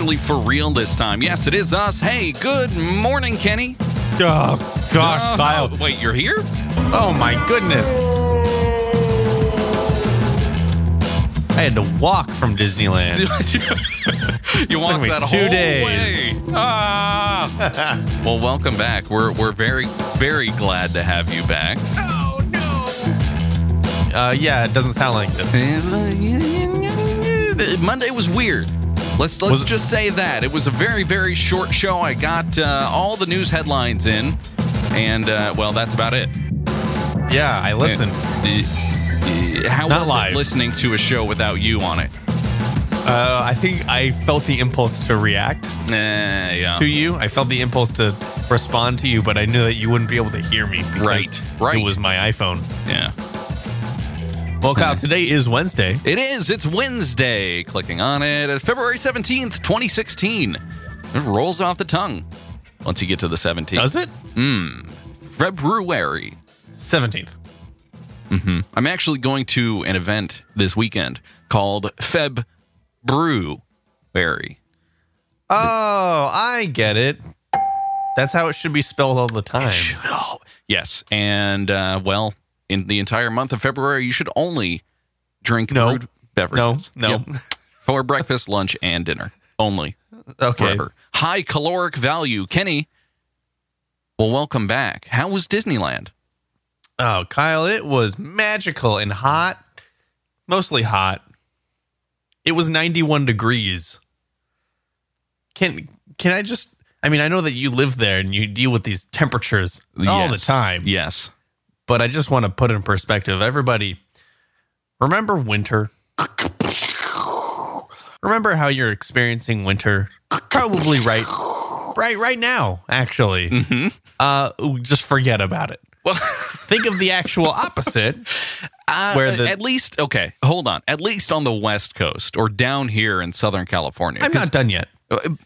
actually for real this time. Yes, it is us. Hey, good morning, Kenny. Oh, gosh, Kyle. Wait, you're here? Oh, my goodness. I had to walk from Disneyland. You walked me that 2 whole days. way. Well, welcome back. We're very, very glad to have you back. Yeah, it doesn't sound like it. Monday was weird. Let's just say that. It was a very, very short show. I got all the news headlines in, and, well, that's about it. Yeah, I listened. How Not was live. it listening to a show without you on it? I think I felt the impulse to react Yeah. to you. I felt the impulse to respond to you, but I knew that you wouldn't be able to hear me. Because Right. It was my iPhone. Yeah. Well, Kyle, today is Wednesday. It is. It's Wednesday. Clicking on it at February 17th, 2016. It rolls off the tongue once you get to the 17th. Does it? February. 17th. I'm actually going to an event this weekend called Feb Brewberry. Oh, I get it. That's how it should be spelled all the time. Yes. And, well, in the entire month of February, you should only drink brewed beverages. No. Yep. For breakfast, lunch, and dinner. Only. Okay. Forever. High caloric value. Kenny, well, welcome back. How was Disneyland? Oh, Kyle, it was magical and hot. Mostly hot. It was 91 degrees. Can I just... I mean, I know that you live there and you deal with these temperatures all the time. Yes. But I just want to put in perspective. Everybody, remember winter? Remember how you're experiencing winter? Probably right now, actually. Just forget about it. Well, Think of the actual opposite. at least, okay, hold on. At least on the West Coast or down here in Southern California. I'm not done yet.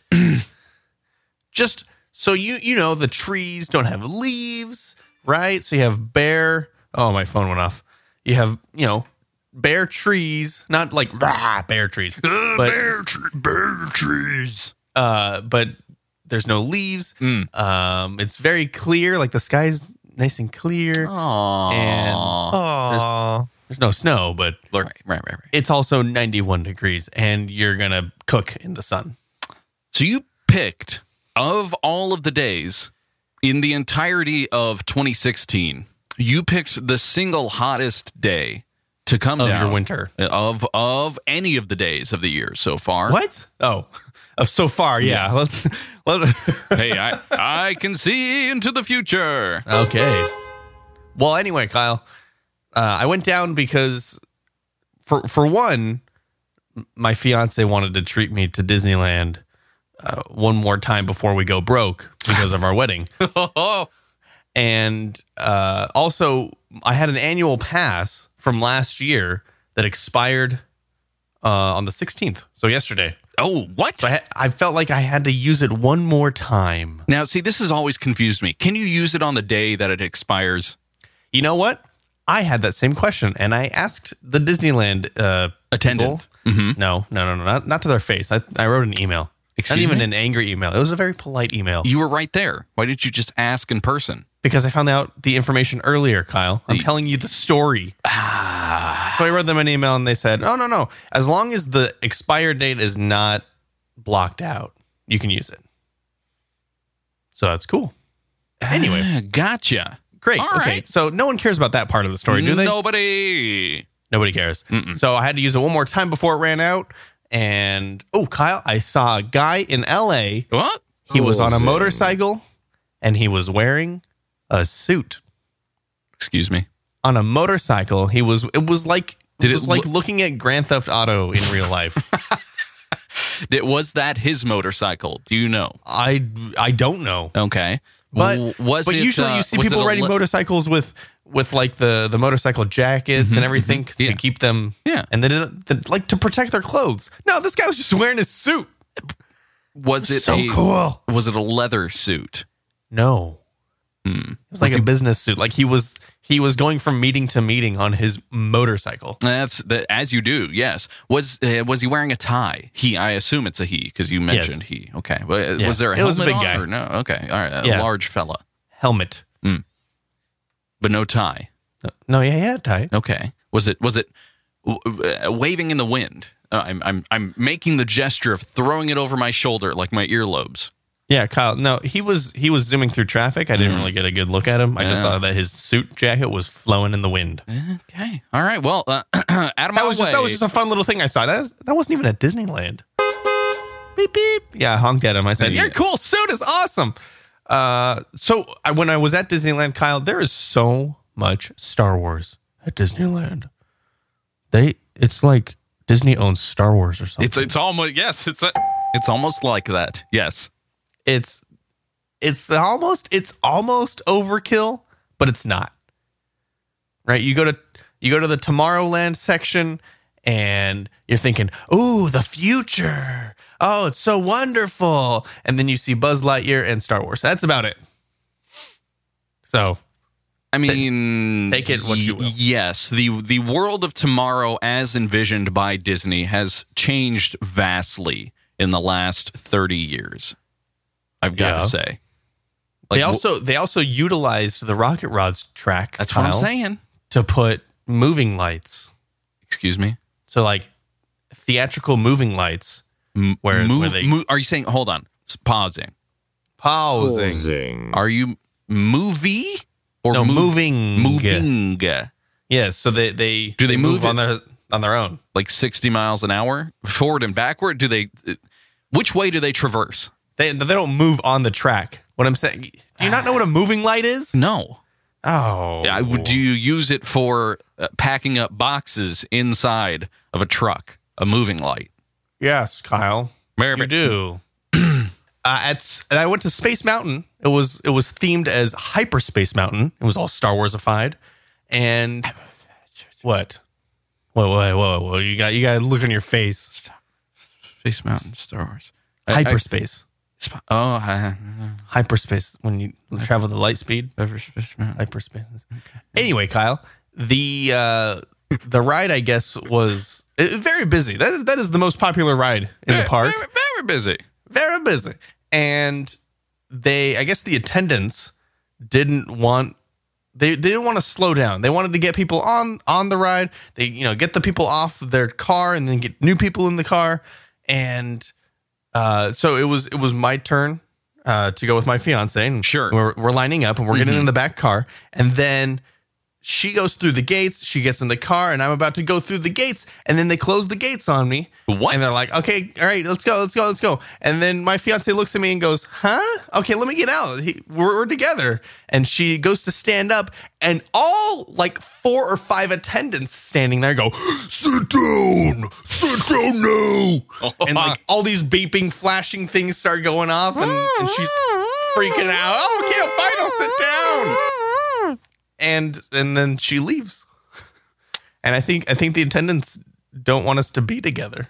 Just so you know, the trees don't have leaves, right? So you have bare. Oh, my phone went off. You have, bare trees, not like bare trees, but bare trees. but there's no leaves. It's very clear, like the sky's nice and clear. Aww. And there's no snow, but Right. it's also 91 degrees, and you're gonna cook in the sun. So you picked, of all of the days in the entirety of 2016, you picked the single hottest day to come Of down your winter. of any of the days of the year so far. What? Oh, so far, yeah. Let's Hey, I can see into the future. Okay. Well, anyway, Kyle, I went down because, for one, my fiance wanted to treat me to Disneyland one more time before we go broke because of our wedding. And also, I had an annual pass from last year that expired on the 16th, so yesterday. Oh, what? So I felt like I had to use it one more time. Now, see, this has always confused me. Can you use it on the day that it expires? You know what? I had that same question, and I asked the Disneyland Attendant. people. No, not to their face. I wrote an email. Excuse Not even me? an angry email. It was a very polite email. You were right there. Why didn't you just ask in person? Because I found out the information earlier, Kyle. I'm telling you the story. So I wrote them an email, and they said, oh, no. As long as the expire date is not blocked out, you can use it. So that's cool. Anyway. Gotcha. Great. All Okay. right. So no one cares about that part of the story, do they? Nobody. Nobody cares. So I had to use it one more time before it ran out. And, Kyle, I saw a guy in L.A. What? He was on a motorcycle, and he was wearing a suit. Excuse me. On a motorcycle, it was like looking at Grand Theft Auto in real life. Was that his motorcycle? Do you know? I don't know. Okay. But usually you see people riding motorcycles with like the motorcycle jackets and everything to keep them. Yeah. And then like to protect their clothes. No, this guy was just wearing his suit. Was it so cool? Was it a leather suit? No. It was like a business suit. Like he was going from meeting to meeting on his motorcycle. As you do. Yes. Was he wearing a tie? I assume it's a he because you mentioned he. Okay. Was there a helmet It was a big on guy. or no? Okay. All right. A large fella, Helmet. but no tie. No, yeah, he had a tie. Okay. Was it waving in the wind? I'm making the gesture of throwing it over my shoulder like my earlobes. Yeah, Kyle. No, he was zooming through traffic. I didn't really get a good look at him. I just saw that his suit jacket was flowing in the wind. Okay. All right. Well, out of my way. That was just a fun little thing I saw. That wasn't even at Disneyland. Beep beep. Yeah, I honked at him. I said, "Your cool suit is awesome." When I was at Disneyland, Kyle, there is so much Star Wars at Disneyland. It's like Disney owns Star Wars or something. It's almost it's almost like that. Yes. It's almost overkill, but it's not. Right? You go to the Tomorrowland section and you're thinking, "Ooh, the future. Oh, it's so wonderful." And then you see Buzz Lightyear and Star Wars. That's about it. So, I mean, take it what you will. Yes, the world of tomorrow as envisioned by Disney has changed vastly in the last 30 years. I've got to say. They also utilized the Rocket Rods track. That's what I'm saying. To put moving lights. Excuse me? So like theatrical moving lights. Where they are you saying, hold on, pausing. Are you movie or moving? Yeah, so they move on their own, like 60 miles an hour forward and backward? Which way do they traverse? They don't move on the track. What I'm saying, do you not know what a moving light is? No. Oh. Do you use it for packing up boxes inside of a truck? A moving light? Yes, Kyle. You do. And I went to Space Mountain. It was themed as Hyperspace Mountain. It was all Star Warsified. And what? Whoa! You got to look on your face. Space Mountain, Star Wars, hyperspace. Hyperspace when you travel the light speed. Hyperspace. Okay. Anyway, Kyle, the ride I guess was very busy. That is the most popular ride in the park. Very busy. Very busy. And I guess the attendants didn't want to slow down. They wanted to get people on the ride. They, get the people off their car and then get new people in the car. And so it was my turn to go with my fiance. And sure, we're lining up and we're getting in the back car. And then she goes through the gates. She gets in the car, and I'm about to go through the gates. And then they close the gates on me. What? And they're like, "Okay, all right, let's go." And then my fiance looks at me and goes, "Huh? Okay, let me get out. We're together." And she goes to stand up, and all like 4 or 5 attendants standing there go, sit down now." And like all these beeping, flashing things start going off, and she's freaking out. "Oh, okay, fine, I'll sit down." And then she leaves. And I think the attendants don't want us to be together.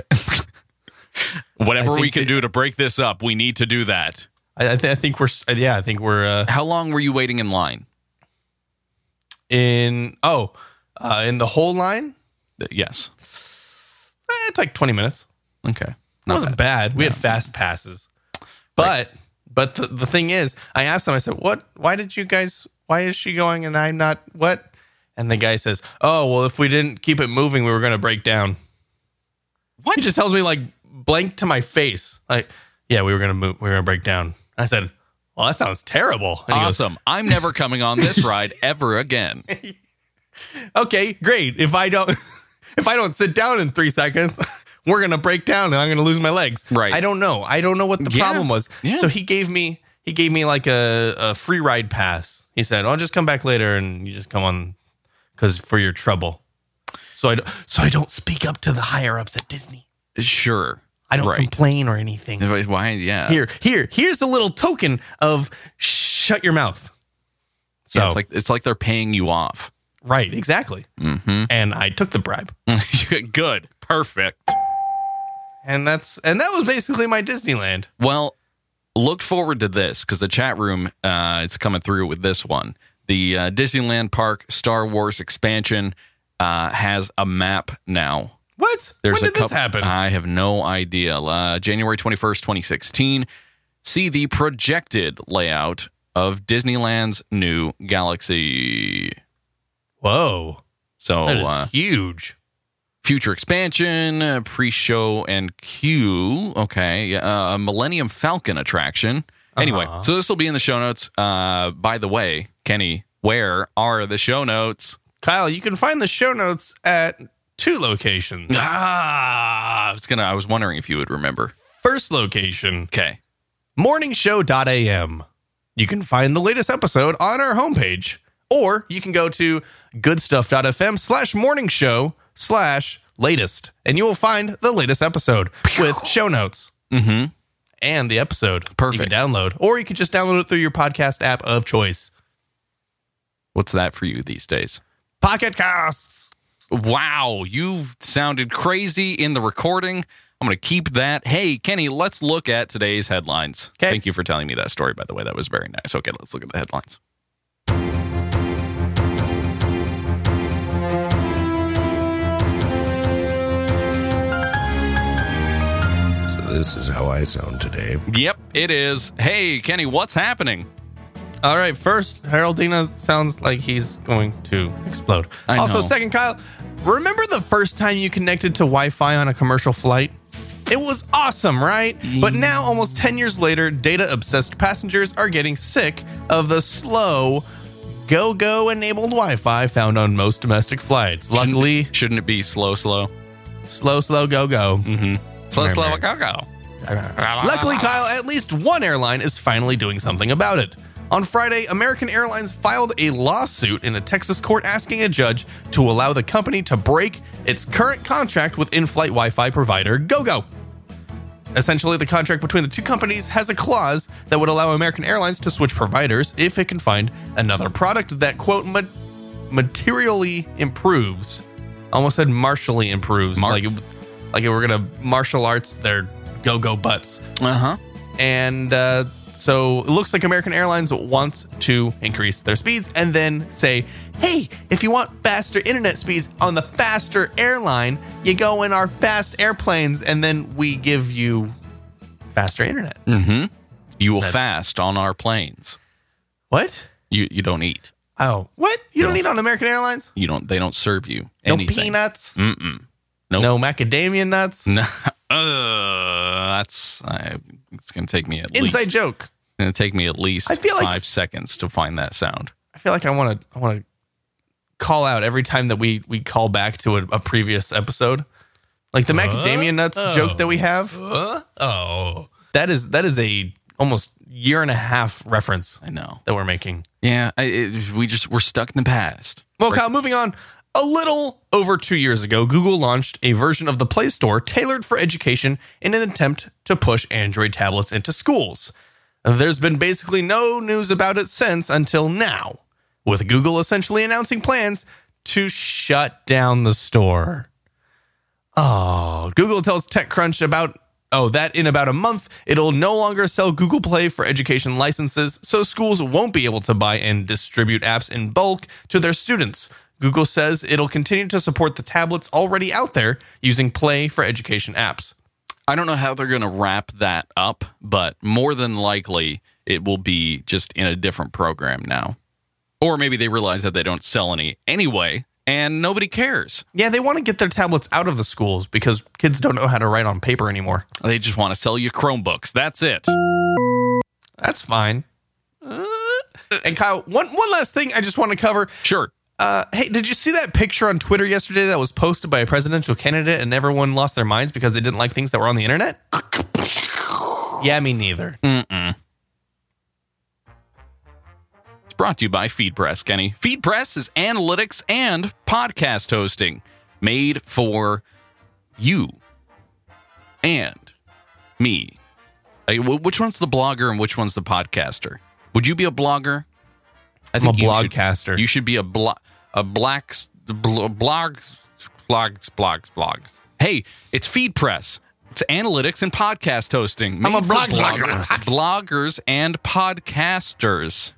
Whatever we can do to break this up, we need to do that. I think we're. How long were you waiting in line? In the whole line? Yes. It's like 20 minutes. Okay. It wasn't bad. We had fast passes. But the thing is, I asked them, I said, why is she going and I'm not, what? And the guy says, "Oh, well, if we didn't keep it moving, we were going to break down." What? He just tells me like blank to my face. Like, "Yeah, we were going to move. We were going to break down." I said, "Well, that sounds terrible." And awesome. I'm never coming on this ride ever again. Okay, great. If I don't sit down in 3 seconds, we're going to break down and I'm going to lose my legs. Right. I don't know what the problem was. Yeah. So he gave me like a free ride pass. He said, "I'll just come back later and you just come on because for your trouble." So I don't speak up to the higher ups at Disney. Sure. I don't complain or anything. Why? Yeah. Here's a little token of shut your mouth. So yeah, it's like they're paying you off. Right. Exactly. Mm-hmm. And I took the bribe. Good. Perfect. And that was basically my Disneyland. Well, look forward to this because the chat room is coming through with this one. The Disneyland Park Star Wars expansion has a map now. What? When did this happen? I have no idea. January 21st, 2016. See the projected layout of Disneyland's new galaxy. Whoa. So that is huge. Future expansion, pre-show and queue. Okay. A Millennium Falcon attraction. Anyway, so this will be in the show notes. By the way, Kenny, where are the show notes? Kyle, you can find the show notes at 2 locations. I was wondering if you would remember. First location, Okay. morningshow.am. You can find the latest episode on our homepage, or you can go to goodstuff.fm/morningshow/latest, and you will find the latest episode with show notes and the episode. Perfect. You can download, or you can just download it through your podcast app of choice. What's that for you these days? Pocket Casts. Wow, you sounded crazy in the recording. I'm going to keep that. Hey, Kenny, let's look at today's headlines. Okay. Thank you for telling me that story, by the way. That was very nice. Okay, let's look at the headlines. So this is how I sound today. Yep, it is. Hey, Kenny, what's happening? All right, first, Haroldina sounds like he's going to explode. I Also, know. second, Kyle, remember the first time you connected to Wi-Fi on a commercial flight? It was awesome, right? But now, almost 10 years later, data-obsessed passengers are getting sick of the slow, go-enabled Wi-Fi found on most domestic flights. Luckily, Shouldn't it be slow? slow, go-go. Slow, Remember. go. Luckily, Kyle, at least one airline is finally doing something about it. On Friday, American Airlines filed a lawsuit in a Texas court asking a judge to allow the company to break its current contract with in-flight Wi-Fi provider GoGo. Essentially, the contract between the two companies has a clause that would allow American Airlines to switch providers if it can find another product that, quote, materially improves. Almost said martially improves. Like it were going to martial arts their GoGo butts. Uh-huh. And so it looks like American Airlines wants to increase their speeds and then say, hey, if you want faster internet speeds on the faster airline, you go in our fast airplanes and then we give you faster internet. You will fast on our planes. What? You don't eat. Oh, what? You don't eat on American Airlines? They don't serve you No anything. peanuts? Nope. No macadamia nuts? No. It's going to take me at Inside least. joke. Going to take me at least I feel like- 5 seconds to find that sound. I feel like I want to call out every time that we call back to a previous episode. Like the macadamia nuts joke that we have. That is a almost year and a half reference I know. that we're making. Yeah, we're stuck in the past. Well, Kyle, moving on. A little over 2 years ago, Google launched a version of the Play Store tailored for education in an attempt to push Android tablets into schools. There's been basically no news about it since until now, with Google essentially announcing plans to shut down the store. Oh, Google tells TechCrunch that in about a month, it'll no longer sell Google Play for education licenses, so schools won't be able to buy and distribute apps in bulk to their students. Google says it'll continue to support the tablets already out there using Play for education apps. I don't know how they're going to wrap that up, but more than likely it will be just in a different program now. Or maybe they realize that they don't sell any anyway, and nobody cares. Yeah, they want to get their tablets out of the schools because kids don't know how to write on paper anymore. They just want to sell you Chromebooks. That's it. That's fine. And Kyle, one last thing I just want to cover. Sure. Hey, did you see that picture on Twitter yesterday that was posted by a presidential candidate and everyone lost their minds because they didn't like things that were on the internet? Yeah, me neither. It's brought to you by FeedPress, Kenny. FeedPress is analytics and podcast hosting made for you and me. Which one's the blogger and which one's the podcaster? Would you be a blogger? I I'm a you blogcaster. You should be blogs. Hey, it's FeedPress. It's analytics and podcast hosting. I'm a made for blogger. bloggers and podcasters.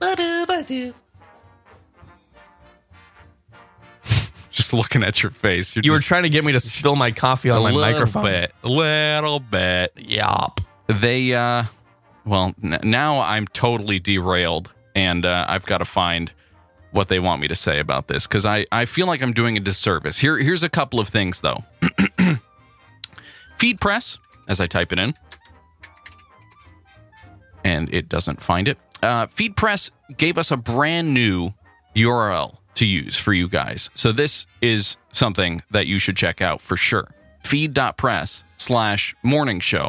Just looking at your face. You were trying to get me to spill my coffee on my microphone. Little bit. Yup. They, now I'm totally derailed, and I've got to find what they want me to say about this, because I feel like I'm doing a disservice. Here's a couple of things, though. FeedPress, as I type it in, and it doesn't find it. FeedPress gave us a brand new URL to use for you guys. So this is something that you should check out for sure. feed.press/morning show.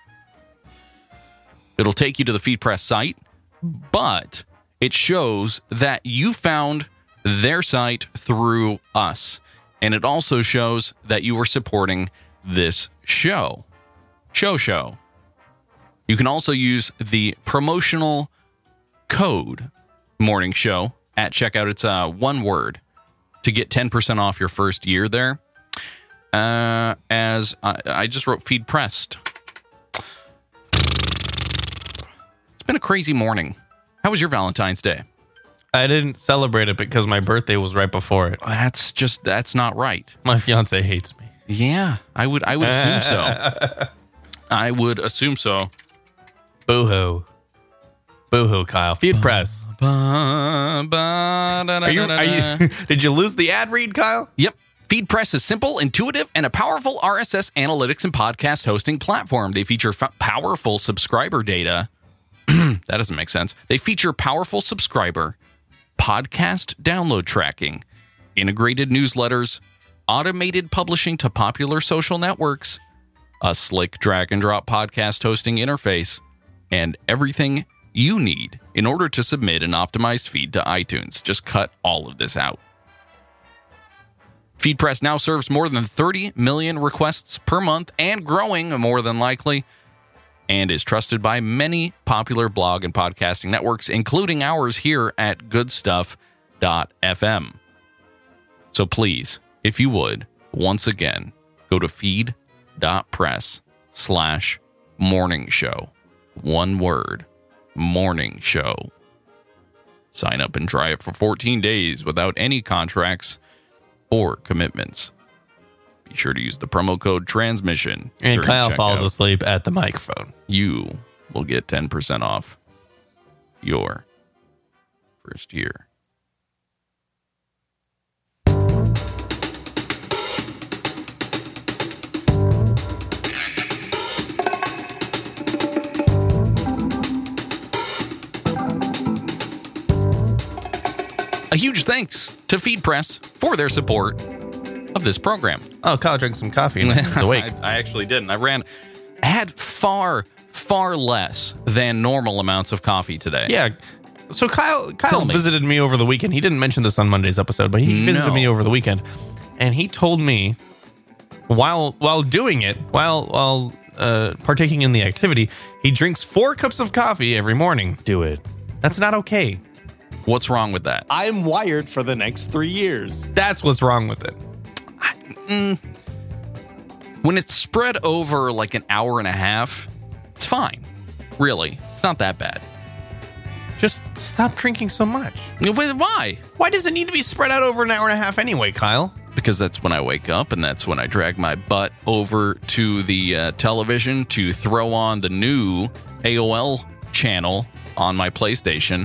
It'll take you to the FeedPress site, but it shows that you found their site through us. And it also shows that you were supporting this show. Show. You can also use the promotional code Morning Show at checkout. It's one word to get 10% off your first year there. As I just wrote FeedPressed. It's been a crazy morning. How was your Valentine's Day? I didn't celebrate it because my birthday was right before it. That's not right. My fiance hates me. Yeah, I would assume so. I would assume so. Boo-hoo, Kyle. FeedPress. Did you lose the ad read, Kyle? Yep. FeedPress is simple, intuitive, and a powerful RSS analytics and podcast hosting platform. They feature powerful subscriber data. That doesn't make sense. They feature powerful subscriber, podcast download tracking, integrated newsletters, automated publishing to popular social networks, a slick drag-and-drop podcast hosting interface, and everything you need in order to submit an optimized feed to iTunes. Just cut all of this out. FeedPress now serves more than 30 million requests per month and growing, more than likely, and is trusted by many popular blog and podcasting networks, including ours here at goodstuff.fm. So please, if you would, once again, go to feed.press/morning show. One word, morning show. Sign up and try it for 14 days without any contracts or commitments. Be sure to use the promo code transmission. And Kyle checkout. falls asleep at the microphone. You will get 10% off your first year. A huge thanks to FeedPress for their support of this program. Oh, Kyle drank some coffee and he's awake. I actually didn't. I had far less than normal amounts of coffee today. Yeah. So Kyle visited me over the weekend. He didn't mention this on Monday's episode, but he visited me over the weekend, and he told me while doing it, while partaking in the activity, he drinks 4 cups of coffee every morning. Do it. That's not okay. What's wrong with that? I'm wired for the next 3 years. That's what's wrong with it. When it's spread over like an hour and a half, it's fine. Really, it's not that bad. Just stop drinking so much. Why? Why does it need to be spread out over an hour and a half anyway, Kyle? Because that's when I wake up, and that's when I drag my butt over to the television to throw on the new AOL channel on my PlayStation.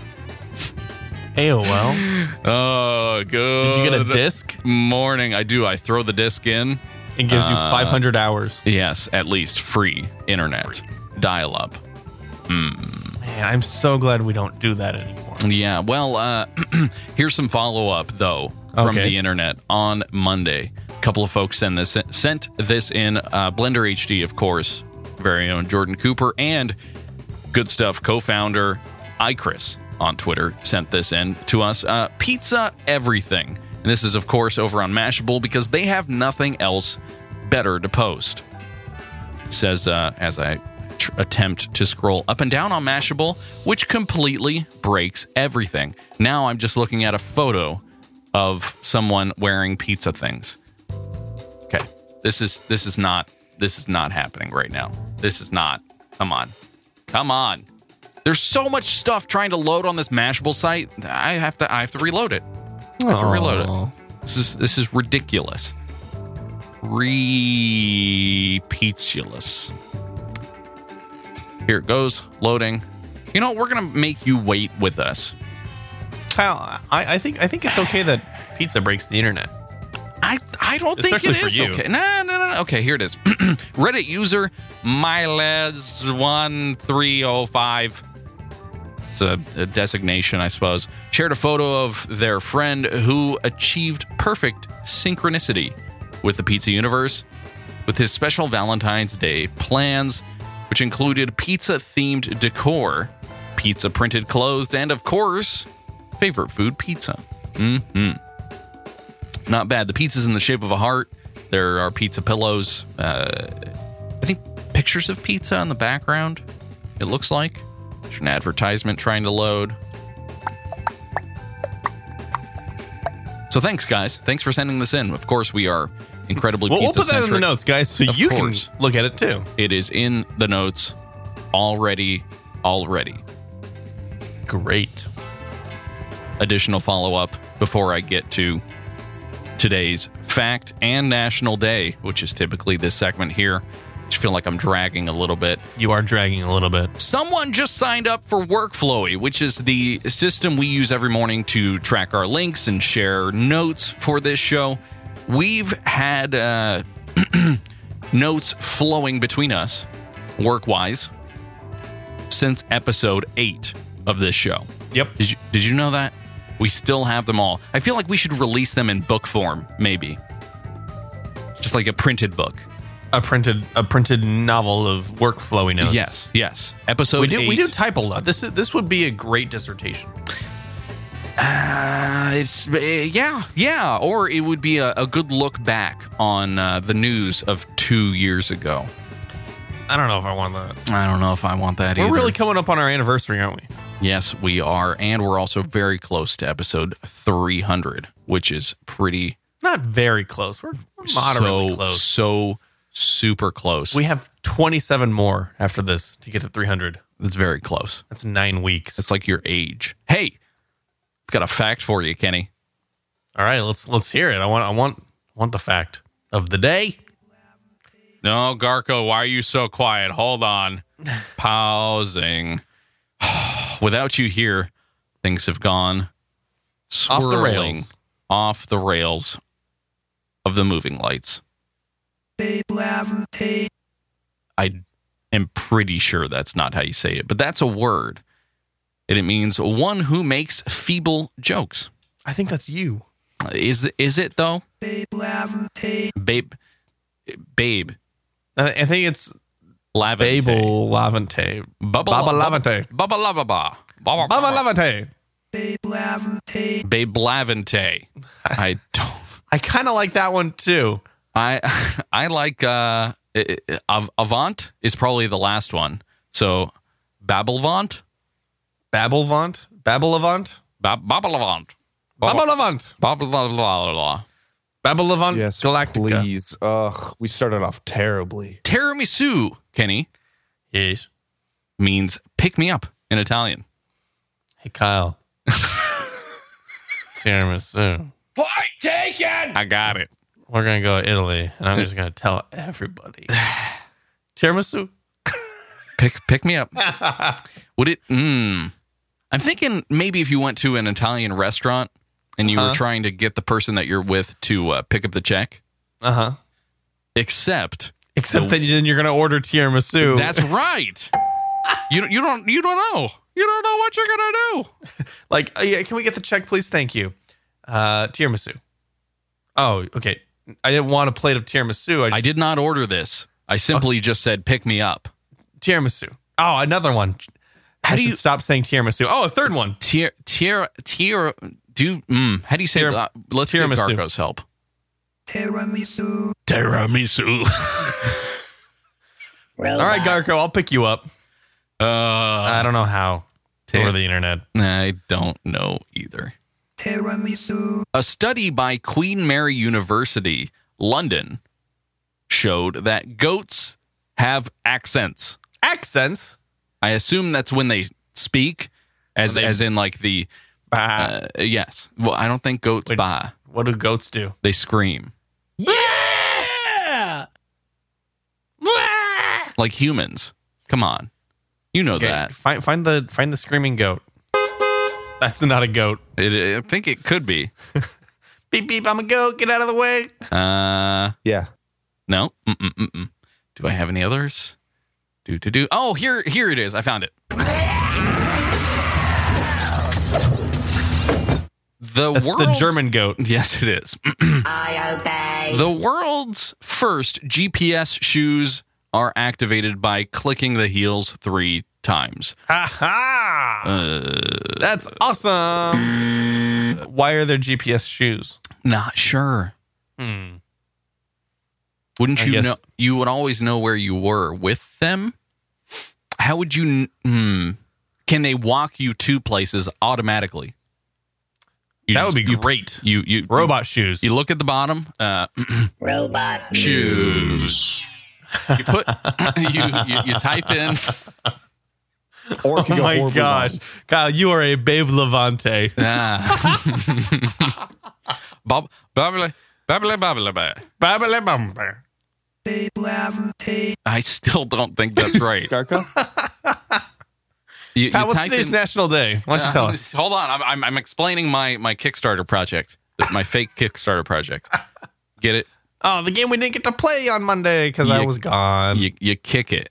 AOL? Oh, good. Did you get a disc? Morning. I do. I throw the disc in. It gives you 500 hours. Yes, at least free internet. Dial-up. Man, I'm so glad we don't do that anymore. Yeah, well, here's some follow-up, though, from the internet on Monday. A couple of folks sent this in. Blender HD, of course, very own Jordan Cooper, and Good Stuff co-founder iChris on Twitter sent this in to us. Pizza everything. And this is, of course, over on Mashable because they have nothing else better to post. It says, as I attempt to scroll up and down on Mashable, which completely breaks everything. Now I'm just looking at a photo of someone wearing pizza things. Okay, this is not This is not happening right now. This is not. Come on. There's so much stuff trying to load on this Mashable site. I have to reload it. This is ridiculous. Repeatulous. Here it goes, loading. You know, we're gonna make you wait with us. Kyle, I think it's okay that pizza breaks the internet. I don't think Especially it is for you. okay. No. Okay, here it is. Reddit user Miles1305. It's a designation, I suppose. Shared a photo of their friend who achieved perfect synchronicity with the pizza universe with his special Valentine's Day plans, which included pizza-themed decor, pizza-printed clothes, and, of course, favorite food pizza. Not bad. The pizza's in the shape of a heart. There are pizza pillows. I think pictures of pizza in the background, it looks like. There's an advertisement trying to load. So thanks, guys. Thanks for sending this in. Of course, we are incredibly We'll put that pizza-centric. in the notes, guys, so Of you course. can look at it too. It is in the notes already. Great. Additional follow-up before I get to today's fact and National Day, which is typically this segment here. I just feel like I'm dragging a little bit. You are dragging a little bit. Someone just signed up for Workflowy, which is the system we use every morning to track our links and share notes for this show. We've had notes flowing between us, work-wise, since episode 8 of this show. Yep. Did you know that? We still have them all. I feel like we should release them in book form, maybe. Just like a printed book. A printed novel of workflowy notes. Yes. Episode 8. We do type a lot. This would be a great dissertation. Yeah. Or it would be a good look back on the news of 2 years ago. I don't know if I want that. I don't know if I want that either. We're really coming up on our anniversary, aren't we? Yes, we are. And we're also very close to episode 300, which is pretty... Not very close. We're moderately close. So super close. We have 27 more after this to get to 300. That's very close. That's 9 weeks. It's like your age. Hey, got a fact for you, Kenny. All right, let's hear it. I want the fact of the day. No, Garco, why are you so quiet? Hold on. Pausing. Without you here, things have gone swirling off the rails of the moving lights. I am pretty sure that's not how you say it, but that's a word. And it means one who makes feeble jokes. I think that's you. Is it though? Babe. I think it's Lavente. Babel Lavente. Baba Lavente. Baba Lavaba. Baba Lavente. Babe Lavente. I don't. I kind of like that one too. I like Avant is probably the last one. So Babelvant. Babelvant. Babelavant. Babelavant. Babelavant. Babelavant. Babelavant Yes, Galactica. please. Ugh, we started off terribly. Tiramisu, Kenny, Yes. means pick me up in Italian. Hey, Kyle. Tiramisu. Point taken! I got it. We're going to go to Italy, and I'm just going to tell everybody. Tiramisu. Pick me up. Would it? I'm thinking maybe if you went to an Italian restaurant and you were trying to get the person that you're with to pick up the check. Uh-huh. Except that then you're going to order tiramisu. that's right. You don't know. You don't know what you're gonna do. Like, yeah, can we get the check, please? Thank you. Tiramisu. Oh, okay. I didn't want a plate of tiramisu. I did not order this. I simply just said pick me up. Tiramisu. Oh, another one. How I do should you stop saying tiramisu? Oh, a third one. how do you say let's get Tiramisu. Garco's help. Tiramisu. All right, Garco, I'll pick you up. I don't know how. Over the internet. I don't know either. A study by Queen Mary University, London, showed that goats have accents. Accents? I assume that's when they speak, as in like the... yes. Well, I don't think goats bah. What do goats do? They scream. Yeah! Like humans. Come on. You know that. Find the screaming goat. That's not a goat. I think it could be. Beep, beep, I'm a goat. Get out of the way. Yeah. No. Do I have any others? Do. Oh, here it is. I found it. That's the German goat. Yes, it is. I obey. The world's first GPS shoes are activated by clicking the heels 3 times. Ha ha! That's awesome. Why are there GPS shoes? Not sure. Wouldn't I you guess- know? You would always know where you were with them. How would you? Can they walk you to places automatically? That would be great. You Robot shoes. You look at the bottom. Robot Shoes. You put you type in. Or it could Oh go my horribly gosh. wrong. Kyle, you are a Babe Levante. Bubbly. Babbly bumper. I still don't think that's right. Garco? You Kyle, what's type today's in- National Day? Why don't you tell us? Hold on, I'm explaining my Kickstarter project, my fake Kickstarter project. Get it? Oh, the game we didn't get to play on Monday because I You- was gone. You kick it.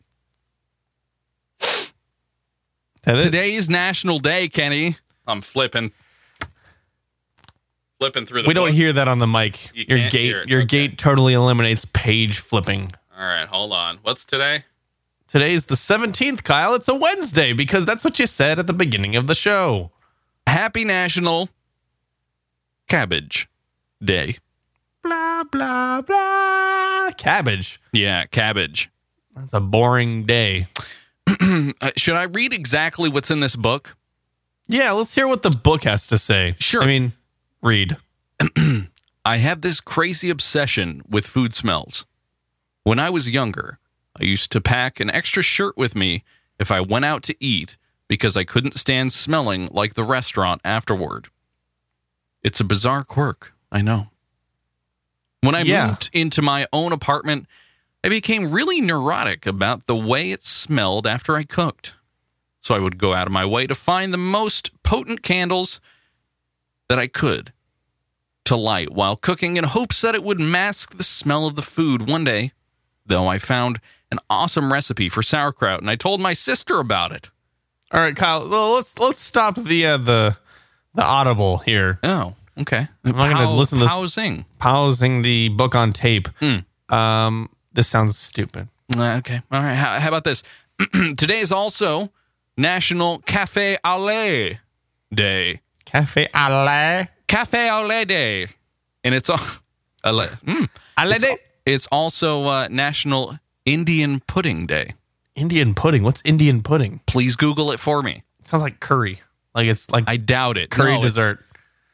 That it? Today's National Day, Kenny. I'm flipping through the. We don't book. hear that on the mic. You Your can't gate, hear it. your Okay. gate totally eliminates page flipping. All right, hold on. What's today? Today's the 17th, Kyle. It's a Wednesday because that's what you said at the beginning of the show. Happy National Cabbage Day. Blah, blah, blah. Cabbage. Yeah, cabbage. That's a boring day. Should I read exactly what's in this book? Yeah, let's hear what the book has to say. Sure. I mean, read. I have this crazy obsession with food smells. When I was younger, I used to pack an extra shirt with me if I went out to eat because I couldn't stand smelling like the restaurant afterward. It's a bizarre quirk, I know. When I moved into my own apartment, I became really neurotic about the way it smelled after I cooked. So I would go out of my way to find the most potent candles that I could to light while cooking in hopes that it would mask the smell of the food. One day, though, I found an awesome recipe for sauerkraut, and I told my sister about it. All right, Kyle. Well, let's stop the audible here. Oh, okay. I'm not going to listen to this. Pausing. Pausing the book on tape. This sounds stupid. Okay. All right. How about this? Today is also National Café au lait Day. Cafe au lait. Café au lait Day. And it's all... Au lait. It's also National Indian Pudding Day. Indian pudding. What's Indian pudding? Please Google it for me. It sounds like curry. Like it's like I doubt it. curry No, it's- dessert.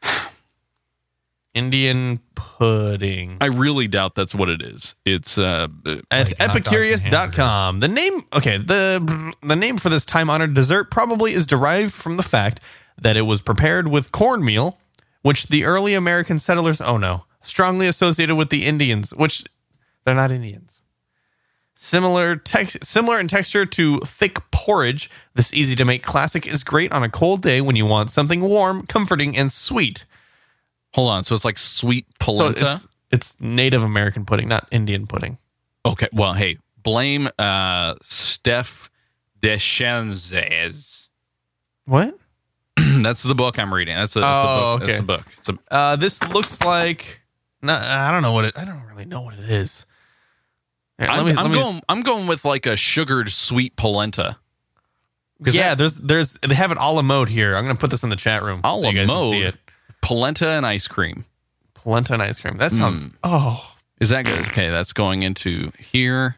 Indian pudding. I really doubt that's what it is. It's At Like hot dogs and epicurious.com. The name for this time-honored dessert probably is derived from the fact that it was prepared with cornmeal, which the early American settlers strongly associated with the Indians, which they're not Indians. Similar in texture to thick porridge, this easy-to-make classic is great on a cold day when you want something warm, comforting, and sweet. hold on. So it's like sweet polenta. So it's Native American pudding, not Indian pudding. Okay. Well, hey, blame Steph Deschanzes. What? That's the book I'm reading. That's the book. okay. That's the book. It's a This looks like I don't really know what it is. Here, I'm going with like a sugared sweet polenta. Yeah, they have it a la mode here. I'm gonna put this in the chat room. A la so you guys can see mode? it. Polenta and ice cream. Polenta and ice cream. That sounds Is that good? Okay, that's going into here.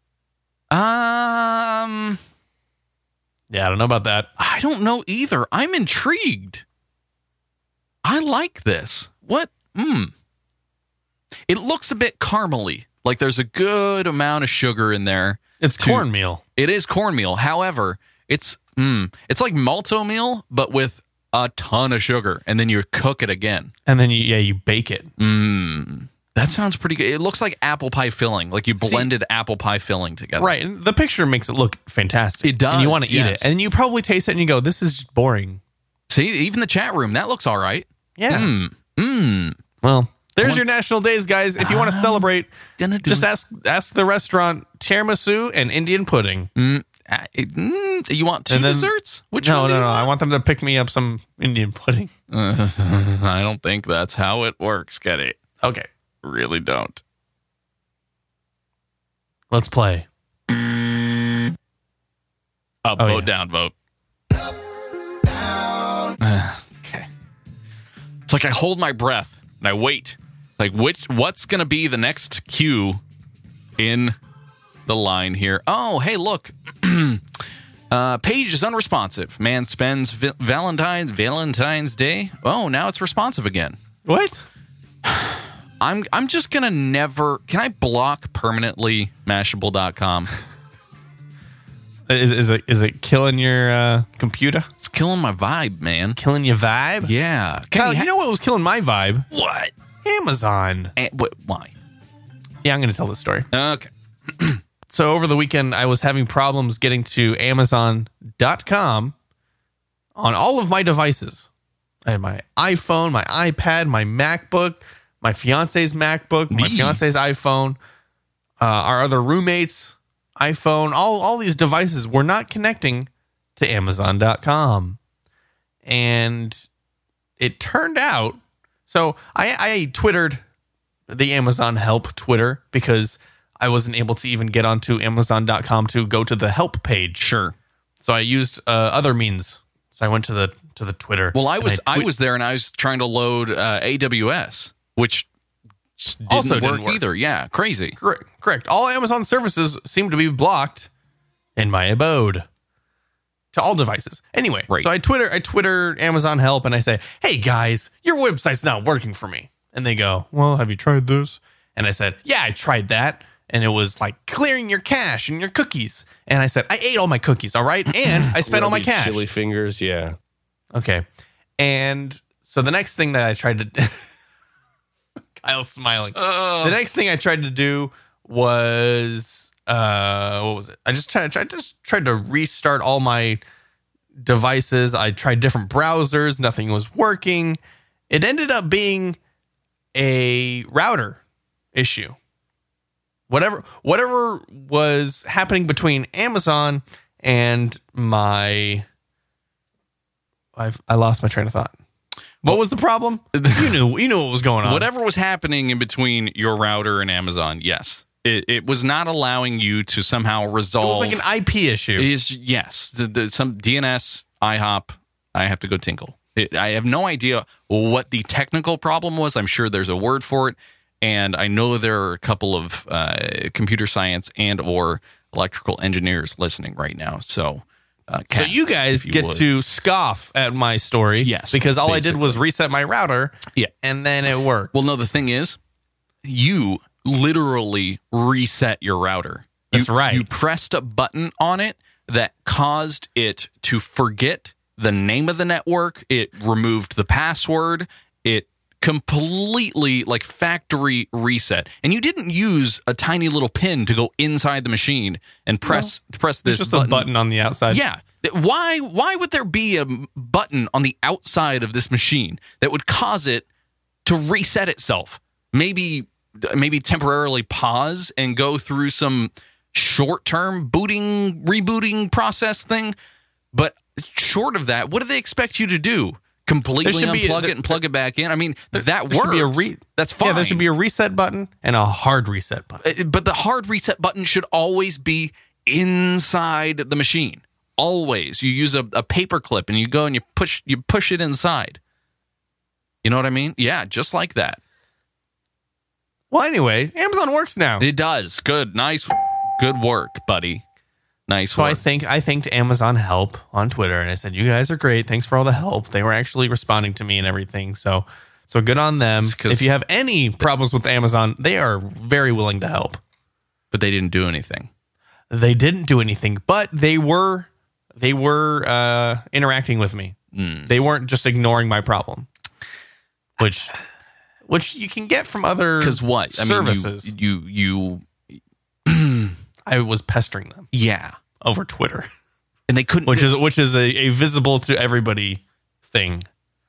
yeah, I don't know about that. I don't know either. I'm intrigued. I like this. What? It looks a bit caramely, Like there's a good amount of sugar in there. It's cornmeal. It is cornmeal. However, it's like malto meal, but with a ton of sugar, and then you cook it again. And then you bake it. That sounds pretty good. It looks like apple pie filling, like you blended apple pie filling together. Right. And the picture makes it look fantastic. It does. And you want to eat yes. it. And you probably taste it and you go, this is just boring. See, even the chat room, that looks all right. Yeah. Well, there's your national days, guys. If you want to celebrate, just ask the restaurant tiramisu and Indian pudding. You want two desserts? Which one? No. I want them to pick me up some Indian pudding. I don't think that's how it works, Kenny. Okay. Really don't. Let's play. Up, vote, down, vote. Okay. It's like I hold my breath and I wait. Like what's going to be the next cue in the line here? Oh, hey, look. Page is unresponsive. Man spends Valentine's Day. Oh, now it's responsive again. What? I'm just going to never... Can I block permanently Mashable.com? Is it killing your computer? It's killing my vibe, man. Killing your vibe? Yeah. Kyle, you know what was killing my vibe? What? Amazon. Why? Yeah, I'm going to tell this story. Okay. So over the weekend, I was having problems getting to Amazon.com on all of my devices. I had my iPhone, my iPad, my MacBook, my fiance's MacBook, my fiance's iPhone, our other roommates' iPhone. All these devices were not connecting to Amazon.com. And it turned out, so I twittered the Amazon help Twitter because I wasn't able to even get onto Amazon.com to go to the help page. Sure. So I used other means. So I went to the Twitter. Well, I was there and I was trying to load AWS, which didn't work either. Yeah, crazy. Correct. All Amazon services seem to be blocked in my abode to all devices. Anyway, right. So I Twitter Amazon help and I say, "Hey guys, your website's not working for me." And they go, "Well, have you tried this?" And I said, "Yeah, I tried that." And it was like clearing your cache and your cookies. And I said, "I ate all my cookies, all right? And I spent all my cash." Chili fingers, yeah. Okay. And so the next thing that I tried to... Kyle's smiling. The next thing I tried to do was... what was it? I just tried to restart all my devices. I tried different browsers. Nothing was working. It ended up being a router issue. Whatever was happening between Amazon and my... I lost my train of thought. What was the problem? You knew what was going on. Whatever was happening in between your router and Amazon, yes. It was not allowing you to somehow resolve... It was like an IP issue. Yes. Some DNS, IHOP, I have to go tinkle. I have no idea what the technical problem was. I'm sure there's a word for it. And I know there are a couple of computer science and or electrical engineers listening right now. So you guys get to scoff at my story. Yes. Because all I did was reset my router. Yeah. And then it worked. Well, no, the thing is, you literally reset your router. That's right. You pressed a button on it that caused it to forget the name of the network. It removed the password. It completely like factory reset, and you didn't use a tiny little pin to go inside the machine and press this just button. a button on the outside. Yeah, why would there be a button on the outside of this machine that would cause it to reset itself? Maybe temporarily pause and go through some short-term rebooting process thing, but short of that, what do they expect you to do? Completely unplug it and plug it back in. I mean, that works. That's fine. Yeah, there should be a reset button and a hard reset button. But the hard reset button should always be inside the machine. Always. You use a paper clip and you go and you push it inside. You know what I mean? Yeah, just like that. Well, anyway, Amazon works now. It does. Good. Nice. Good work, buddy. Nice so work. I thanked Amazon help on Twitter and I said, "You guys are great. Thanks for all the help." They were actually responding to me and everything. So So good on them. It's 'cause- If you have any problems with Amazon, they are very willing to help. But they didn't do anything. They didn't do anything, but they were interacting with me. They weren't just ignoring my problem, which you can get from other Because what? services. I mean, you I was pestering them yeah. over Twitter, And they couldn't. which is a visible to everybody thing.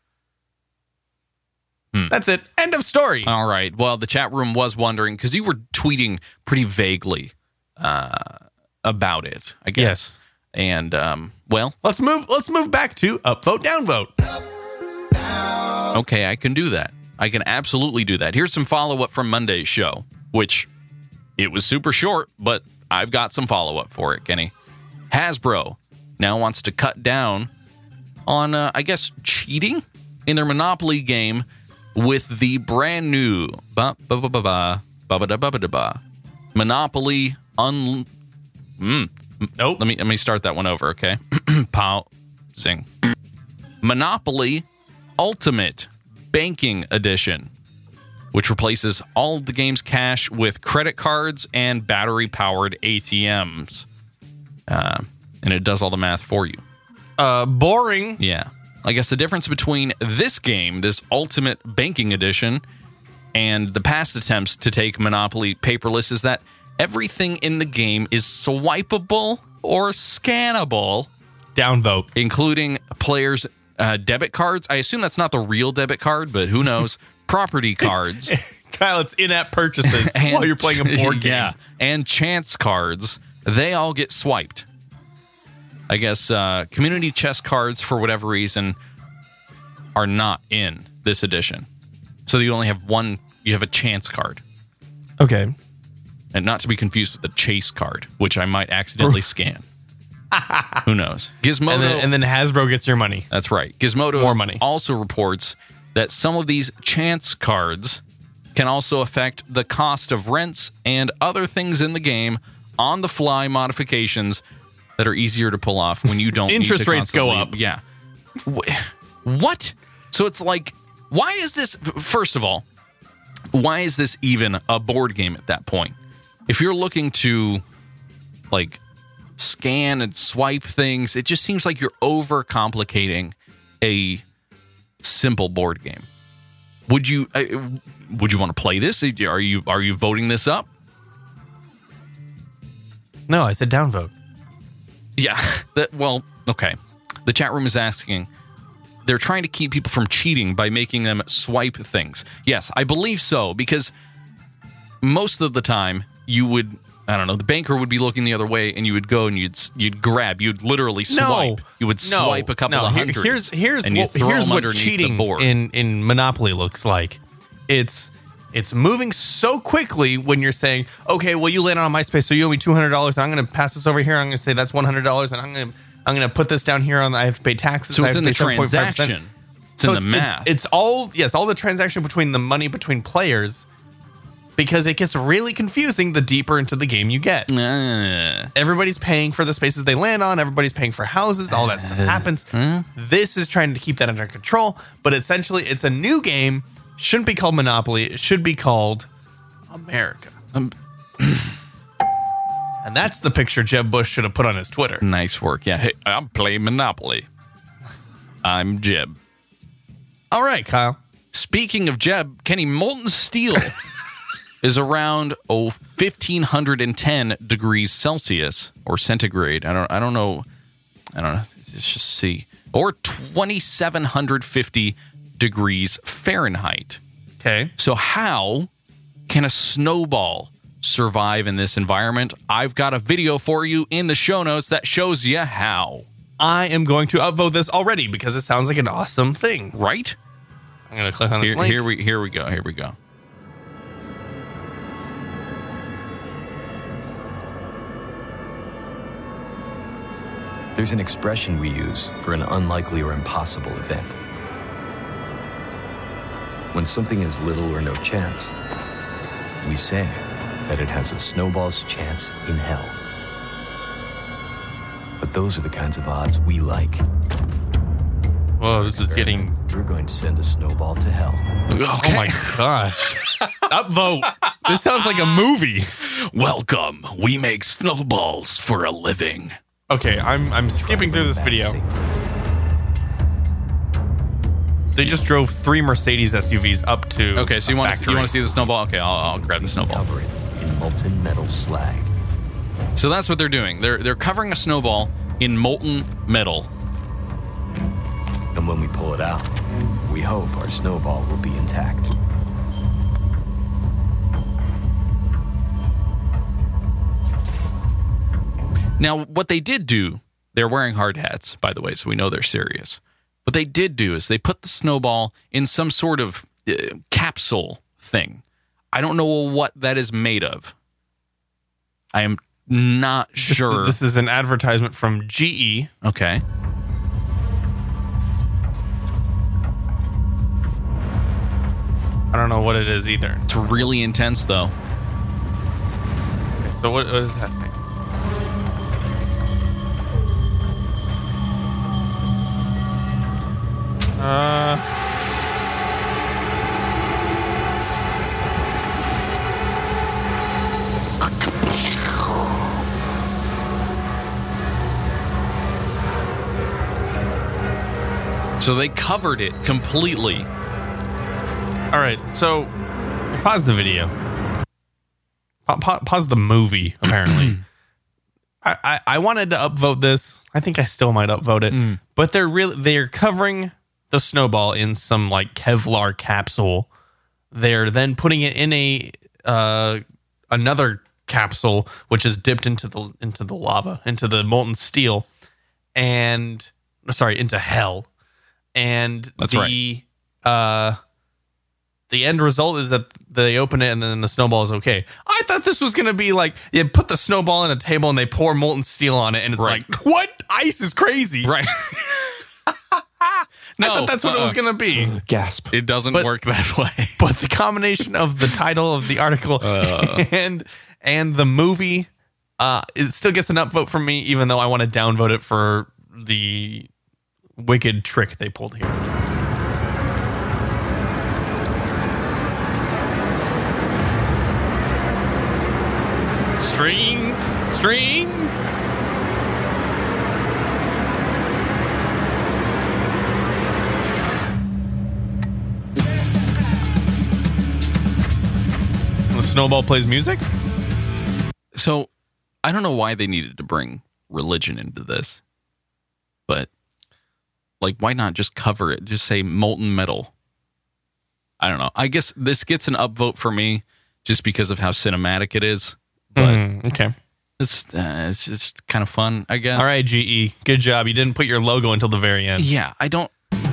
That's it. End of story. All right. Well, the chat room was wondering because you were tweeting pretty vaguely about it, I guess. Yes. And well, Let's move back to upvote, downvote. okay, I can do that. I can absolutely do that. Here's some follow-up from Monday's show, which it was super short, but I've got some follow-up for it, Kenny. Hasbro now wants to cut down on, I guess, cheating in their Monopoly game with the brand new Monopoly Nope. Let me start that one over, okay? Pausing. Monopoly Ultimate Banking Edition, which replaces all the game's cash with credit cards and battery-powered ATMs. And it does all the math for you. Boring. Yeah. I guess the difference between this game, this Ultimate Banking Edition, and the past attempts to take Monopoly paperless is that everything in the game is swipeable or scannable, Downvote. including players' debit cards. I assume that's not the real debit card, but who knows? Property cards. Kyle, it's in-app purchases while you're playing a board game. Yeah, and chance cards. They all get swiped. I guess community chest cards, for whatever reason, are not in this edition. So you only have one. You have a chance card. Okay. And not to be confused with the chase card, which I might accidentally scan. Who knows? Gizmodo. And then Hasbro gets your money. That's right. Gizmodo More money. also reports that some of these chance cards can also affect the cost of rents and other things in the game, on-the-fly modifications that are easier to pull off when you don't Interest need to rates go constantly- up. Yeah. What? So it's like, why is this, first of all, why is this even a board game at that point? If you're looking to, like, scan and swipe things, it just seems like you're overcomplicating a simple board game. Would you want to play this? Are you voting this up? No, I said downvote. Yeah. Well, okay. The chat room is asking, they're trying to keep people from cheating by making them swipe things. Yes, I believe so, because most of the time you would, I don't know, the banker would be looking the other way and you would go and you'd grab, you'd literally swipe. You would swipe a couple of hundred. Here's and you throw them what underneath cheating the board. in Monopoly looks like. It's moving so quickly when you're saying, okay, well, you landed on my space, so you owe me $200, and I'm going to pass this over here. I'm going to say that's $100, and I'm going to put this down here. I have to pay taxes. So I it's have in to the pay 7.5%. transaction. It's in the math. It's all the transaction between the money between players, because it gets really confusing the deeper into the game you get. Everybody's paying for the spaces they land on. Everybody's paying for houses. All that stuff happens. This is trying to keep that under control, but essentially it's a new game. Shouldn't be called Monopoly. It should be called America. And that's the picture Jeb Bush should have put on his Twitter. Nice work. Yeah, hey, I'm playing Monopoly. I'm Jeb. All right, Kyle. Speaking of Jeb, Kenny, molten steel is around 1,510 degrees Celsius or centigrade. I don't know. Let's just see. Or 2,750 degrees Fahrenheit. Okay. So how can a snowball survive in this environment? I've got a video for you in the show notes that shows you how. I am going to upvote this already because it sounds like an awesome thing. Right? I'm going to click on this link. Here we go. There's an expression we use for an unlikely or impossible event. When something has little or no chance, we say that it has a snowball's chance in hell. But those are the kinds of odds we like. Whoa, this is getting... We're going to send a snowball to hell. Okay. Oh my gosh. Upvote. This sounds like a movie. Welcome. We make snowballs for a living. Okay, I'm skipping through this Back video. safely. They just drove 3 Mercedes SUVs up to Okay, so you want to see the snowball? Okay, I'll grab the snowball. Cover it in molten metal slag. So that's what they're doing. They're covering a snowball in molten metal. And when we pull it out, we hope our snowball will be intact. Now, what they did do, they're wearing hard hats, by the way, so we know they're serious. What they did do is they put the snowball in some sort of capsule thing. I don't know what that is made of. I am not sure. This is an advertisement from GE. Okay. I don't know what it is either. It's really intense, though. Okay, so what is that thing? So they covered it completely. All right, so pause the video. Pause the movie, apparently. I wanted to upvote this. I think I still might upvote it. But they're covering the snowball in some like Kevlar capsule. They're then putting it in a another capsule, which is dipped into the lava, into the molten steel, and into hell. And That's right. The end result is that they open it and then the snowball is okay. I thought this was going to be like, you put the snowball on a table and they pour molten steel on it and it's Right. like, what? Ice is crazy. Right. I thought that's what it was going to be. Gasp. It doesn't But- work that way. But the combination of the title of the article and the movie, it still gets an upvote from me, even though I want to downvote it for the wicked trick they pulled here. Strings. The snowball plays music? So I don't know why they needed to bring religion into this, but like, why not just cover it? Just say molten metal. I don't know. I guess this gets an upvote for me just because of how cinematic it is. But Okay. it's just kind of fun, I guess. All right, GE. Good job. You didn't put your logo until the very end. Yeah, I don't.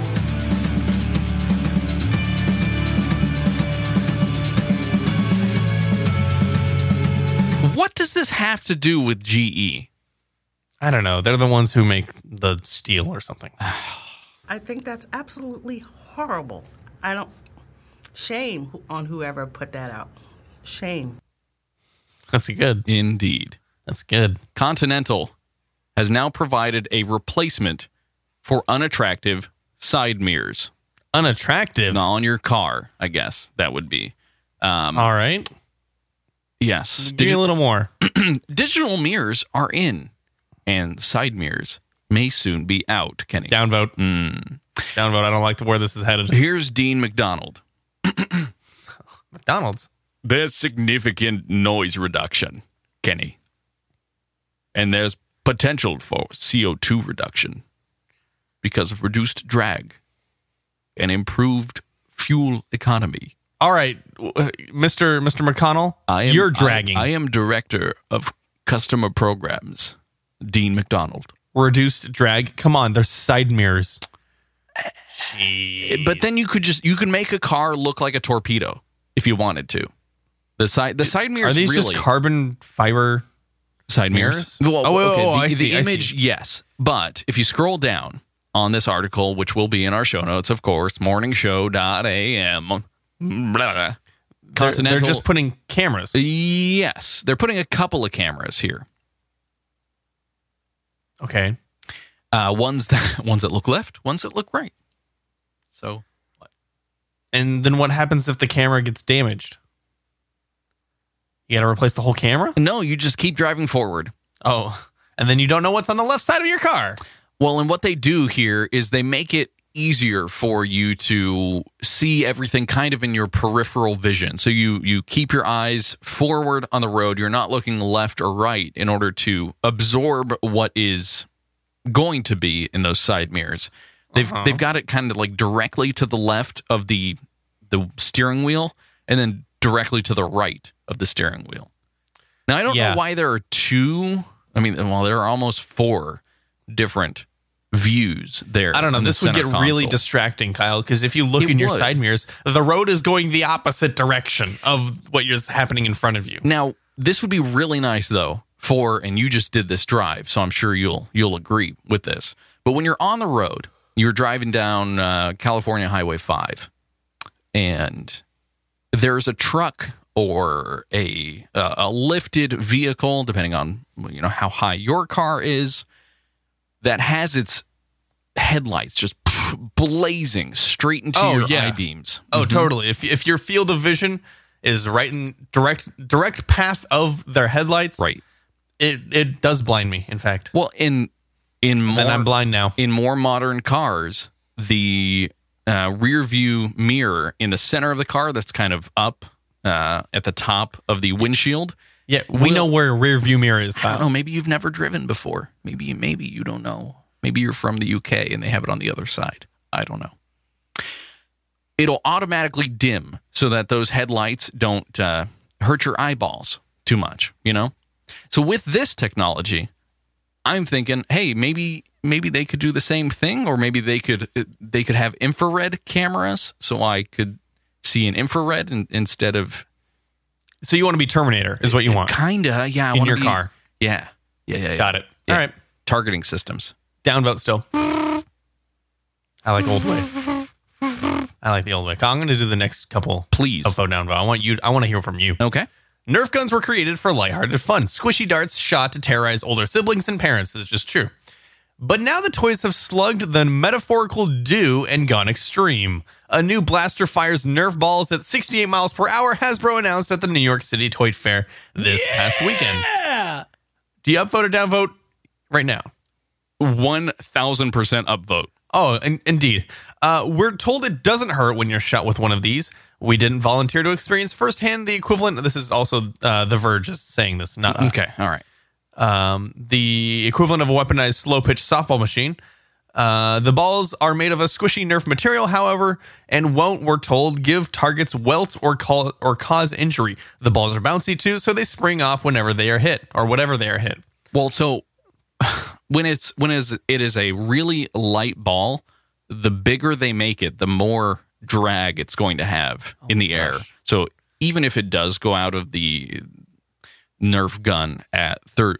What does this have to do with GE? I don't know. They're the ones who make the steel or something. I think that's absolutely horrible. Shame on whoever put that out. Shame. That's good. Indeed. That's good. Continental has now provided a replacement for unattractive side mirrors. Unattractive. On your car, I guess that would be. All right. Yes. Give me a little more. Digital mirrors are in, and side mirrors may soon be out, Kenny. Downvote. Downvote. I don't like where this is headed. Here's Dean McDonald. McDonald's. There's significant noise reduction, Kenny. And there's potential for CO2 reduction because of reduced drag and improved fuel economy. All right, Mr. McConnell, you're dragging. I am director of customer programs, Dean McDonald. Reduced drag. Come on, there's side mirrors. But then you could make a car look like a torpedo if you wanted to. The side mirrors Are these really just carbon fiber side mirrors? Well, I the see, I image, see. yes. But if you scroll down on this article, which will be in our show notes, of course, morningshow.am. Blah. They're just putting cameras. Yes, they're putting a couple of cameras here. Okay. Ones that look left, ones that look right. So, And then what happens if the camera gets damaged? You got to replace the whole camera? no, you just keep driving forward. Oh, and then you don't know what's on the left side of your car. Well, and what they do here is they make it easier for you to see everything kind of in your peripheral vision. So you keep your eyes forward on the road. You're not looking left or right in order to absorb what is going to be in those side mirrors. They've got it kind of like directly to the left of the steering wheel and then directly to the right of the steering wheel. Now, I don't know why there are two. I mean, well, there are almost 4 different views there. I don't know. This would get really distracting, Kyle, because if you look in your side mirrors, the road is going the opposite direction of what is happening in front of you. Now, this would be really nice, though, and you just did this drive, so I'm sure you'll agree with this. But when you're on the road, you're driving down California Highway 5, and there's a truck or a lifted vehicle, depending on how high your car is, that has its headlights just blazing straight into your eye beams. Oh, totally. If your field of vision is right in direct path of their headlights, right, it does blind me. In fact, well, and I'm blind now. In more modern cars, the rear view mirror in the center of the car, that's kind of up at the top of the windshield. Yeah, we know where a rear view mirror is, Kyle. I don't know. Maybe you've never driven before. Maybe you don't know. Maybe you're from the UK and they have it on the other side. I don't know. It'll automatically dim so that those headlights don't hurt your eyeballs too much, So with this technology, I'm thinking, hey, maybe they could do the same thing, or maybe they could have infrared cameras so I could see an infrared instead of. So you want to be Terminator is what you want. Kinda, yeah. In your car. Yeah. Got it. Yeah. All right. Targeting systems. Downvote still. I like old way. I like the old way. I'm going to do the next couple. Please. Of vote downvote. I want to hear from you. Okay. Nerf guns were created for lighthearted fun. Squishy darts shot to terrorize older siblings and parents. This is just true. But now the toys have slugged the metaphorical dew and gone extreme. A new blaster fires Nerf balls at 68 miles per hour, Hasbro announced at the New York City Toy Fair this past weekend. Do you upvote or downvote right now? 1,000% upvote. Oh, indeed. We're told it doesn't hurt when you're shot with one of these. We didn't volunteer to experience firsthand the equivalent. This is also The Verge is saying this, not us. Okay, all right. The equivalent of a weaponized slow-pitch softball machine. The balls are made of a squishy Nerf material, however, and won't, we're told, give targets welts or cause injury. The balls are bouncy too, so they spring off whenever they are hit, or whatever they are hit. Well, so when it is a really light ball, the bigger they make it, the more drag it's going to have in the air. So even if it does go out of the Nerf gun at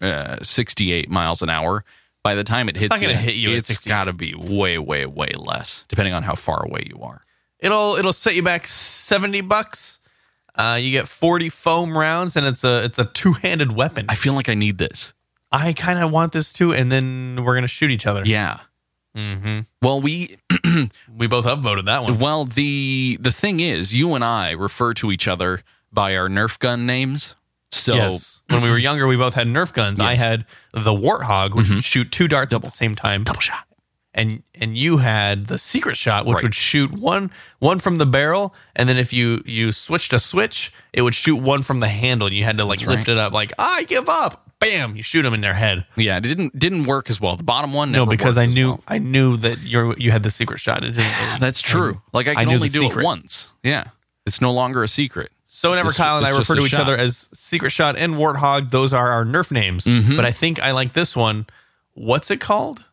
68 miles an hour, by the time it hits it's got to be way, way, way less, depending on how far away you are. It'll set you back $70. You get 40 foam rounds, and it's a two-handed weapon. I feel like I need this. I kind of want this too, and then we're gonna shoot each other. Yeah. Mm-hmm. Well, we both upvoted that one. Well, the thing is, you and I refer to each other by our Nerf gun names. So yes. When we were younger, we both had Nerf guns. Yes. I had the Warthog, which would shoot 2 darts at the same time. Double shot. And you had the Secret Shot, which would shoot one from the barrel, and then if you switched a switch, it would shoot one from the handle. And you had to lift it up, like, I give up. Bam! You shoot them in their head. Yeah, it didn't work as well. The bottom one never because worked I knew that you had the Secret Shot. That's true. I can only do it once. Yeah, it's no longer a secret. So whenever Kyle and I refer to each other as Secret Shot and Warthog, those are our Nerf names. Mm-hmm. But I think I like this one. What's it called?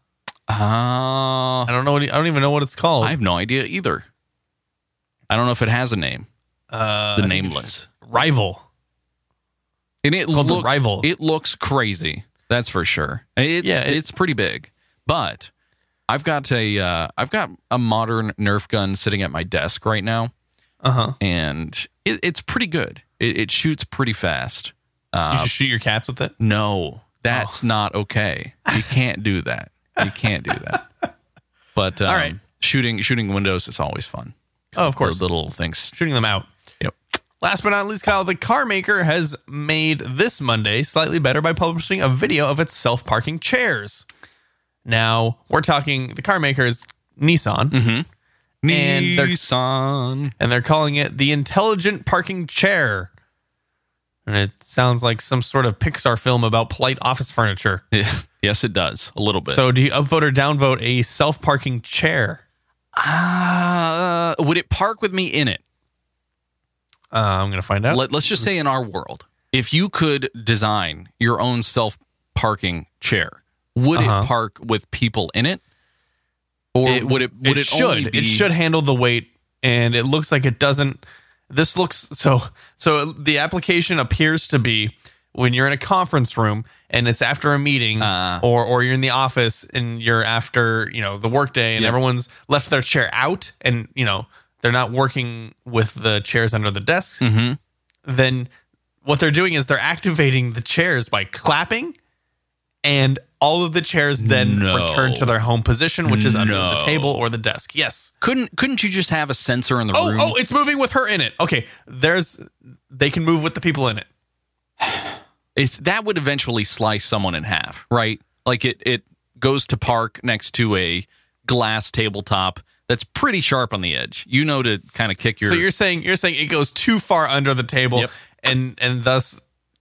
I don't know. I don't even know what it's called. I have no idea either. I don't know if it has a name. The Nameless Rival. And it looks crazy. That's for sure. It's pretty big. But I've got a modern Nerf gun sitting at my desk right now. And it's pretty good. It shoots pretty fast. You should shoot your cats with it? No, that's not okay. You can't do that. You can't do that. But All right. shooting windows is always fun. Oh, of course. The little things. Shooting them out. Yep. Last but not least, Kyle, the car maker has made this Monday slightly better by publishing a video of its self-parking chairs. Now, we're talking, the car maker is Nissan. Mm-hmm. And Nissan. And they're calling it the Intelligent Parking Chair. And it sounds like some sort of Pixar film about polite office furniture. Yes, it does. A little bit. So do you upvote or downvote a self-parking chair? Would it park with me in it? I'm going to find out. Let's just say in our world, if you could design your own self-parking chair, would it park with people in it? Or would it only be... It should handle the weight, and it looks like it doesn't. This looks so the application appears to be when you're in a conference room and it's after a meeting or you're in the office and you're after, the workday and everyone's left their chair out and, they're not working with the chairs under the desks. Mm-hmm. Then what they're doing is they're activating the chairs by clapping, and all of the chairs then return to their home position, which is under the table or the desk. Yes. Couldn't you just have a sensor in the room? Oh, it's moving with her in it. Okay. They can move with the people in it. That would eventually slice someone in half, right? Like it goes to park next to a glass tabletop that's pretty sharp on the edge. To kind of kick your... So you're saying it goes too far under the table and thus...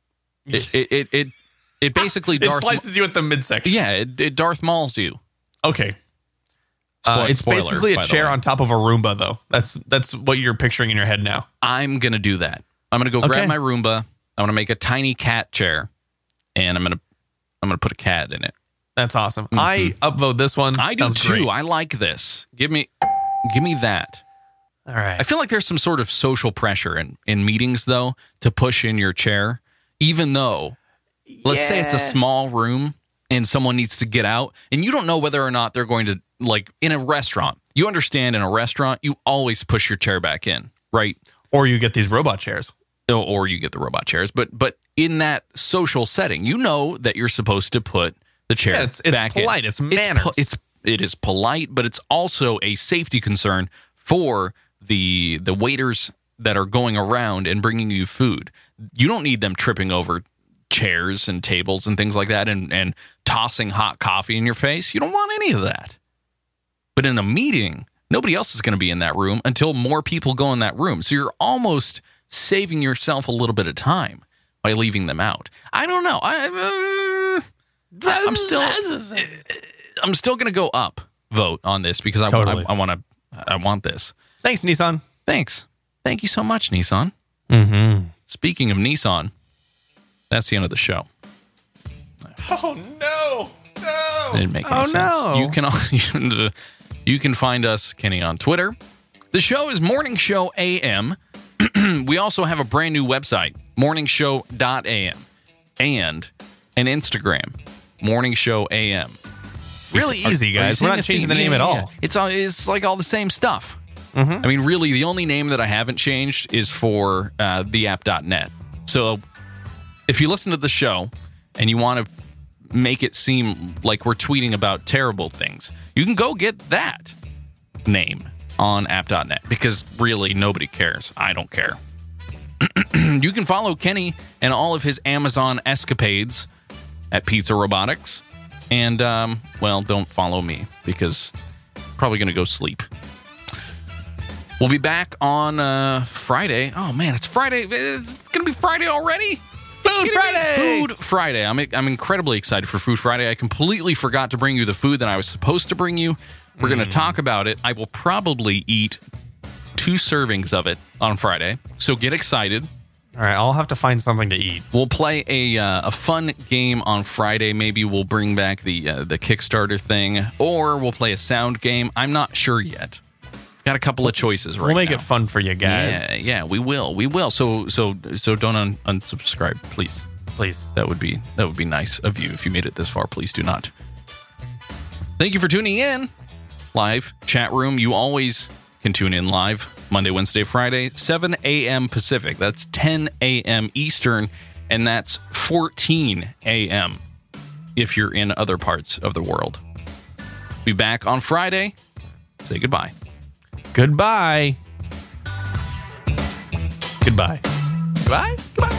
It basically it slices you at the midsection. Yeah, it Darth Mauls you. Okay. It's basically a chair on top of a Roomba, though. That's what you're picturing in your head now. I'm going to do that. I'm going to go grab my Roomba. I'm going to make a tiny cat chair, and I'm going to put a cat in it. That's awesome. Mm-hmm. I upvote this one. I do too. Great. I like this. Give me that. All right. I feel like there's some sort of social pressure in meetings, though, to push in your chair, even though... Let's say it's a small room and someone needs to get out and you don't know whether or not they're going to, like in a restaurant. You understand in a restaurant, you always push your chair back in, right? Or you get these robot chairs. Or you get the robot chairs. But in that social setting, you know that you're supposed to put the chair back in. It's polite. It's manners. It is polite, but it's also a safety concern for the waiters that are going around and bringing you food. You don't need them tripping over chairs and tables and things like that and tossing hot coffee in your face. You don't want any of that. But in a meeting, nobody else is going to be in that room until more people go in that room. So you're almost saving yourself a little bit of time by leaving them out. I don't know. I'm still going to go up vote on this because I want this. Thanks, Nissan. Thanks. Thank you so much, Nissan. Mm-hmm. Speaking of Nissan, that's the end of the show. Oh, no. It didn't make any sense. No. You can find us, Kenny, on Twitter. The show is Morning Show AM. We also have a brand new website, morningshow.am, and an Instagram, Morning Show AM. Really easy, guys. We're not changing the name at all. It's like all the same stuff. Mm-hmm. I mean, really, the only name that I haven't changed is for theapp.net. So if you listen to the show and you want to make it seem like we're tweeting about terrible things, you can go get that name on app.net because really nobody cares. I don't care. You can follow Kenny and all of his Amazon escapades at Pizza Robotics. And, don't follow me because I'm probably going to go sleep. We'll be back on Friday. Oh, man, it's Friday. It's going to be Friday already? Food Friday. I'm incredibly excited for Food Friday. I completely forgot to bring you the food that I was supposed to bring you. We're going to talk about it. I will probably eat 2 servings of it on Friday. So get excited. All right, I'll have to find something to eat. We'll play a fun game on Friday. Maybe we'll bring back the Kickstarter thing, or we'll play a sound game. I'm not sure yet. Got a couple of choices right now. We'll make it fun for you guys. Yeah, we will. So don't unsubscribe, please. Please. That would be nice of you. If you made it this far, please do not. Thank you for tuning in. Live chat room. You always can tune in live Monday, Wednesday, Friday, 7 a.m. Pacific. That's 10 a.m. Eastern, and that's 14 a.m. if you're in other parts of the world. Be back on Friday. Say goodbye. Goodbye. Goodbye. Goodbye. Goodbye.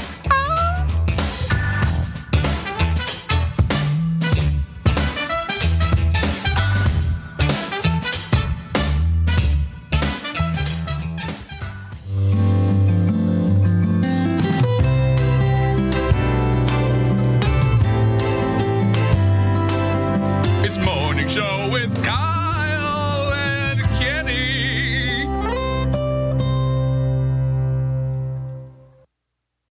It's Morning Show with Kyle